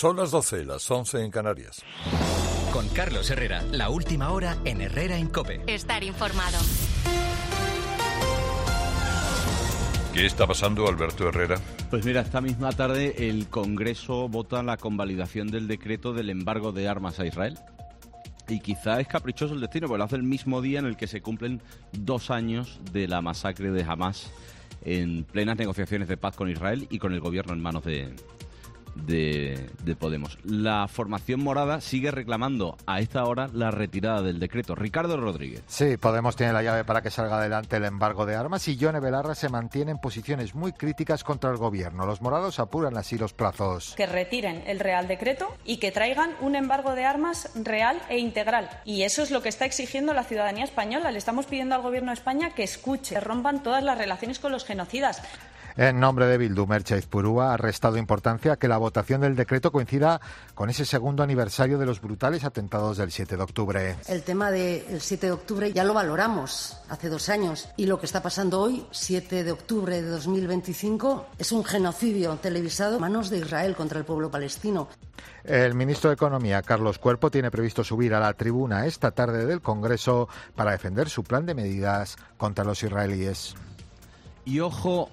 Son las 12, las 11 en Canarias. Con Carlos Herrera, la última hora en Herrera en COPE. Estar informado. ¿Qué está pasando, Alberto Herrera? Pues mira, esta misma tarde el Congreso vota la convalidación del decreto del embargo de armas a Israel. Y quizá es caprichoso el destino, porque lo hace el mismo día en el que se cumplen 2 años de la masacre de Hamás en plenas negociaciones de paz con Israel y con el gobierno en manos de Podemos. La formación morada sigue reclamando a esta hora la retirada del decreto. Ricardo Rodríguez. Sí, Podemos tiene la llave para que salga adelante el embargo de armas y Yone Belarra se mantiene en posiciones muy críticas contra el gobierno. Los morados apuran así los plazos. Que retiren el Real Decreto y que traigan un embargo de armas real e integral. Y eso es lo que está exigiendo la ciudadanía española. Le estamos pidiendo al gobierno de España que escuche, que rompan todas las relaciones con los genocidas. En nombre de Bildu, Merche Izpurúa ha restado importancia que la votación del decreto coincida con ese segundo aniversario de los brutales atentados del 7 de octubre. El tema del 7 de octubre ya lo valoramos hace 2 años y lo que está pasando hoy, 7 de octubre de 2025, es un genocidio televisado en manos de Israel contra el pueblo palestino. El ministro de Economía, Carlos Cuerpo, tiene previsto subir a la tribuna esta tarde del Congreso para defender su plan de medidas contra los israelíes. Y ojo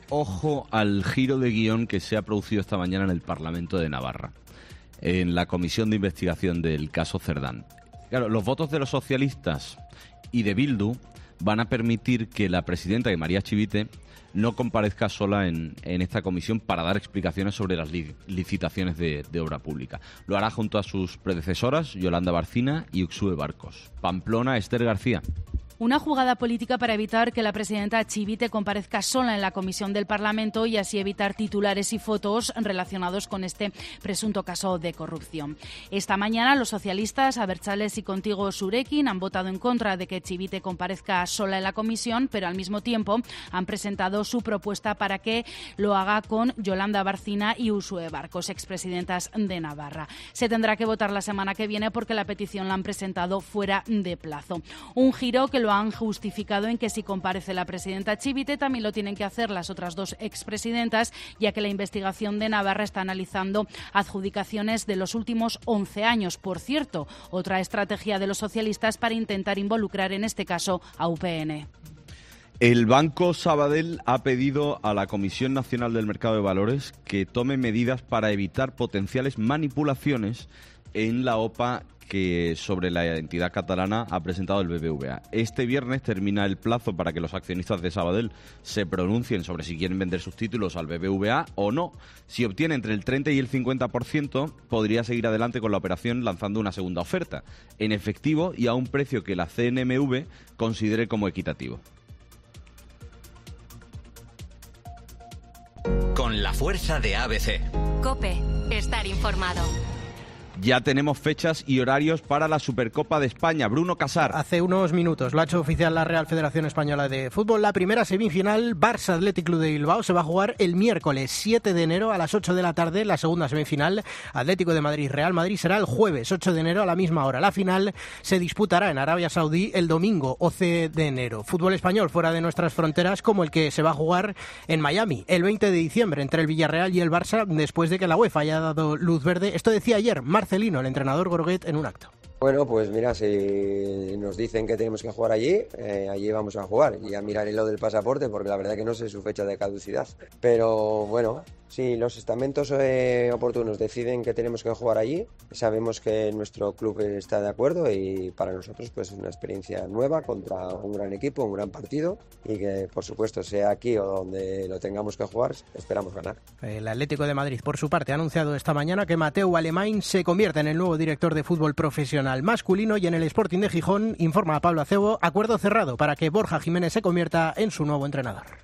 al giro de guión que se ha producido esta mañana en el Parlamento de Navarra, en la comisión de investigación del caso Cerdán. Claro, los votos de los socialistas y de Bildu van a permitir que la presidenta, María Chivite, no comparezca sola en esta comisión para dar explicaciones sobre las licitaciones de obra pública. Lo hará junto a sus predecesoras, Yolanda Barcina y Uxue Barcos. Pamplona, Esther García. Una jugada política para evitar que la presidenta Chivite comparezca sola en la comisión del Parlamento y así evitar titulares y fotos relacionados con este presunto caso de corrupción. Esta mañana los socialistas, Abertzales y Contigo Surekin, han votado en contra de que Chivite comparezca sola en la comisión, pero al mismo tiempo han presentado su propuesta para que lo haga con Yolanda Barcina y Uxue Barcos, expresidentas de Navarra. Se tendrá que votar la semana que viene porque la petición la han presentado fuera de plazo. Un giro que lo han justificado en que si comparece la presidenta Chivite también lo tienen que hacer las otras 2 expresidentas, ya que la investigación de Navarra está analizando adjudicaciones de los últimos 11 años. Por cierto, otra estrategia de los socialistas para intentar involucrar en este caso a UPN. El Banco Sabadell ha pedido a la Comisión Nacional del Mercado de Valores que tome medidas para evitar potenciales manipulaciones en la OPA que sobre la entidad catalana ha presentado el BBVA. Este viernes termina el plazo para que los accionistas de Sabadell se pronuncien sobre si quieren vender sus títulos al BBVA o no. Si obtiene entre el 30 y el 50%, podría seguir adelante con la operación lanzando una segunda oferta, en efectivo y a un precio que la CNMV considere como equitativo. Con la fuerza de ABC. COPE. Estar informado. Ya tenemos fechas y horarios para la Supercopa de España. Bruno Casar. Hace unos minutos lo ha hecho oficial la Real Federación Española de Fútbol. La primera semifinal, Barça Athletic Club de Bilbao, se va a jugar el miércoles 7 de enero a las 8 de la tarde. La segunda semifinal, Atlético de Madrid Real Madrid, será el jueves 8 de enero a la misma hora. La final se disputará en Arabia Saudí el domingo 11 de enero. Fútbol español fuera de nuestras fronteras, como el que se va a jugar en Miami el 20 de diciembre entre el Villarreal y el Barça, después de que la UEFA haya dado luz verde. Esto decía ayer Marcelino, el entrenador Groguet, en un acto. Bueno, pues mira, si nos dicen que tenemos que jugar allí, allí vamos a jugar. Y ya miraré lo del pasaporte, porque la verdad que no sé su fecha de caducidad. Pero bueno, si los estamentos oportunos deciden que tenemos que jugar allí, sabemos que nuestro club está de acuerdo y para nosotros pues es una experiencia nueva contra un gran equipo, un gran partido y que por supuesto sea aquí o donde lo tengamos que jugar, esperamos ganar. El Atlético de Madrid, por su parte, ha anunciado esta mañana que Mateu Alemany se convierte en el nuevo director de fútbol profesional masculino y en el Sporting de Gijón, informa a Pablo Acebo, acuerdo cerrado para que Borja Jiménez se convierta en su nuevo entrenador.